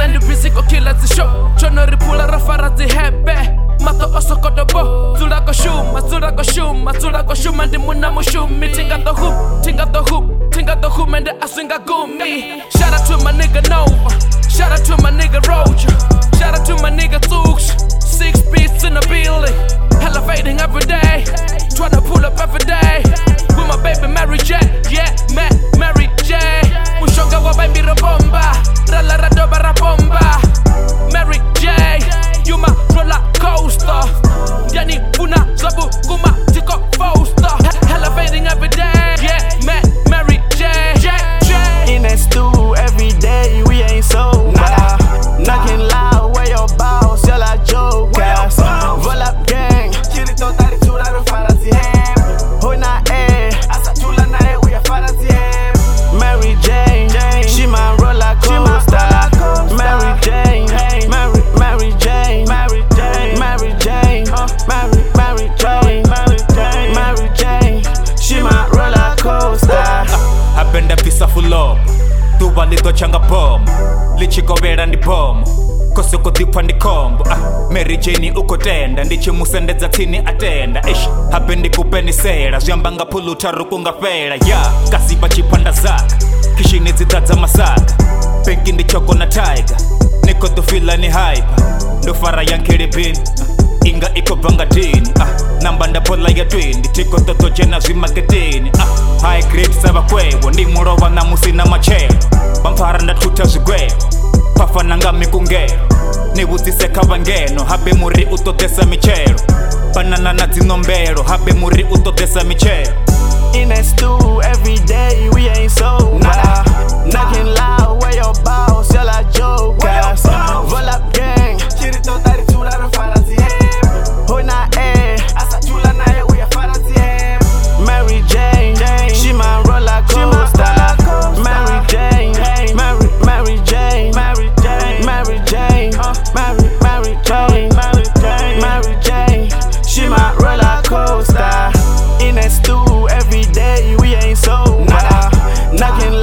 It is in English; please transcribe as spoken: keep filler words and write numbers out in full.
and busy go kill at the show. Chono ripula rafara the hebe. Mato osokoto bo. Zula go shuma, zula go shuma, zula go shuma and the muna mushumi. Tinga the hoop, tinga the hoop, tinga the hoop and the aswinga gumi. Shout out to my nigga Nova. Shout out to my nigga Roger. Shout out to my nigga Tooks. Six beats in the building. Elevating every day. Tryna pull up every day. With my baby Mary J. Yeah, ma Mary J. Mushonga wa baby Rabomba. Rala radoba rabomba. Mary J. You my roller coaster. Yani una zabu kuma tiko foster. Elevating every day. Yeah, ma Mary J. J. J. In that stew every day, we ain't sober. Knocking loud, where your boss, yell like jokers. Roll up gang, Kirito tari chula ro farati hem. Hoi na eh, asa chula na eh, we a farati hem. Mary Jane, she my roller coaster. Mary Jane, Mary, Mary Jane, Mary Jane, Mary Jane, Mary, Mary Jane, Mary Jane, Mary Jane, she my roller coaster. Hapenda pisa full up. Tuba lito changa bom. Lichiko vera ndi bom. Kosoko tipa ndi kombo. Ah, Mary Jane uko tenda. Ndichi musendeza tini atenda. Ish, hapendi kupeni sera. Ziyambanga pulu taruku nga fera. Ya, kasiba chipanda zaka. Kishini zidadza masaka. Penki ndi choko na tiger. Niko tufila ni hyper. Ndofara yankiri bin. Inga iko banga dini. Ah, namba ndapola ya twindi. Tiko toto jena zimaketini. Ah, high grade saba kwewo. Ndi murowa na musi na machero. Bampara ndatuta zigwewo. Pafa nanga mikungero. Nibutise kavangeno. Habe muri utotesa michero. Banana na zinombero. Habe muri utotesa michero. In that stew every day, we ain't sober. Knocking loud, where your boss, yell like jokers. Roll up gang, Kirito tari chula ro farati hem. Hoi na eh, asa chula na eh, we a farati hem. Mary Jane, she my roller coaster. Mary Jane, Mary, Mary Jane, Mary Jane, Mary Jane, Mary, Mary Jane, Mary Jane, Mary Jane, she my roller coaster. In that stew every day, we ain't sober. Knocking